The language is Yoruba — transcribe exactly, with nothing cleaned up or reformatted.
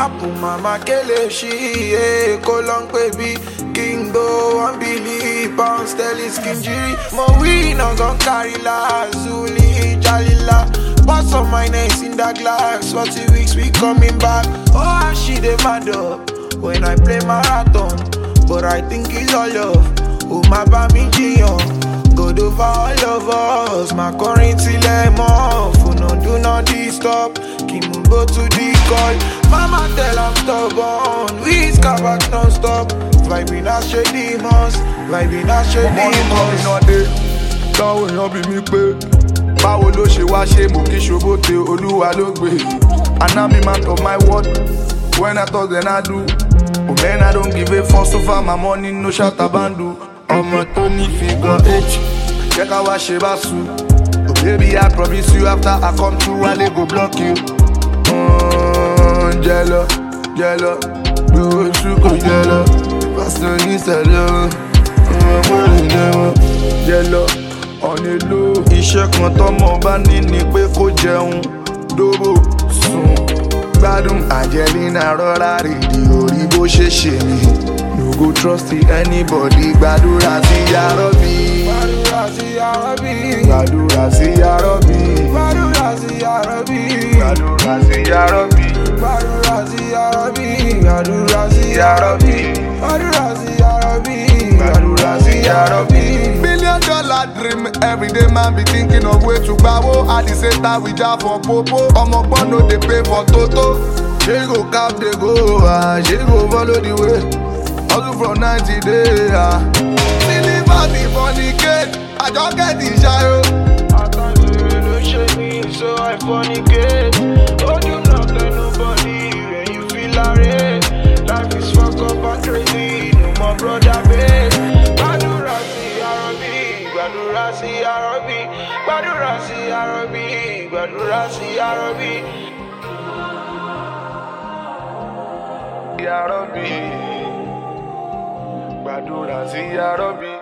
Apple mama kele she, eh, kolong baby. King do one billy pound sterling skin jiri. Mo we no gon carry la Zuli Jalila. Pass on my names in the glass. Forty weeks we coming back. Oh, she dey mad up when I play marathon, but I think it's all love. Oh my bami jiyan, God over all of us. My current till I'm off. Oh no, do not disturb. Kimu go to the call. Mama tell I'm stubborn. We scabat non-stop. Vibing as shady demons. Vibing as shady demons. Táwọn èèyàn bí mi pé báwo ló ṣe wá ṣe mú kí ṣòbóte Olúwa ló gbé. And I'm a man of my word. When I talk then I do. Oh man, I don't give a fuck so far my money no shot abandu. Ọmọ tó ní figure eight jẹ́ ká wá ṣe bá su. Oh baby I promise you after I come through Wale go block you. Mm, Jello, jello, gbogbo oṣù kò jello. Pásítọ̀ ní sẹ̀lẹ̀ ọmọ ìdẹ́wọ̀n jello. On a low, iṣẹ́ kan tọ́mọ bá ní ni pé kó jẹun dóbò sùn gbádùn Angelina rọra rèdí orí bó ṣe ṣe mí. No go trust anybody, gbàdúrà sí Ya Rabbi. Gbàdúrà sí Ya Rabbi. Gbàdúrà sí Ya Rabbi. Gbàdúrà sí Ya Rabbi. Gbàdúrà sí Ya Rabbi. Gbàdúrà sí Ya Rabbi. Gbàdúrà sí Ya Rabbi. Gbàdúrà sí Ya Rabbi. Gbàdúrà sí Ya Rabbi. Million dollar dream, everyday man be thinking of way to gbawo. At the same time we jar for popo. Ọmọ gbọ́n no dey pay for toto. Ṣé go cap dey go, ah, ṣé go follow the way. Hustle from ninety days, ah. Deliver the fornicate, I just get the shayo. Àtàlẹ́ ló ṣe mí, so I fornicate. Oh, do not tell nobody when you feel array. Life is fucked up and crazy, no more brother babe. Gbàdúrà sí Ya Rabbi, gbàdúrà sí Ya Rabbi, gbàdúrà sí Ya Rabbi, gbàdúrà sí Ya Rabbi. Ya Rabbi, gbàdúrà sí Ya Rabbi.